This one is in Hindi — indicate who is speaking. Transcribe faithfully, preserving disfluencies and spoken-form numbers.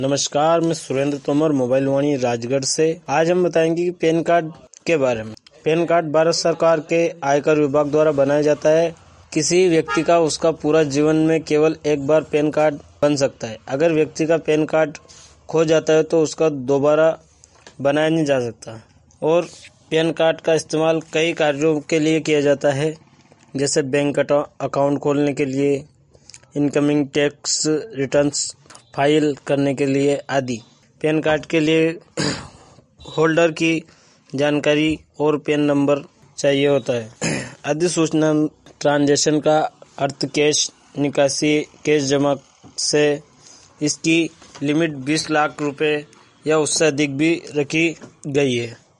Speaker 1: नमस्कार, मैं सुरेंद्र तोमर, मोबाइल वाणी राजगढ़ से। आज हम बताएंगे कि पैन कार्ड के बारे में। पैन कार्ड भारत सरकार के आयकर विभाग द्वारा बनाया जाता है। किसी व्यक्ति का उसका पूरा जीवन में केवल एक बार पैन कार्ड बन सकता है। अगर व्यक्ति का पैन कार्ड खो जाता है तो उसका दोबारा बनाया नहीं जा सकता। और पैन कार्ड का इस्तेमाल कई कार्यों के लिए किया जाता है, जैसे बैंक अकाउंट खोलने के लिए, इनकमिंग टैक्स रिटर्न्स फाइल करने के लिए आदि। पैन कार्ड के लिए होल्डर की जानकारी और पैन नंबर चाहिए होता है। अधिसूचना ट्रांजैक्शन का अर्थ कैश निकासी, कैश जमा से। इसकी लिमिट बीस लाख रुपए या उससे अधिक भी रखी गई है।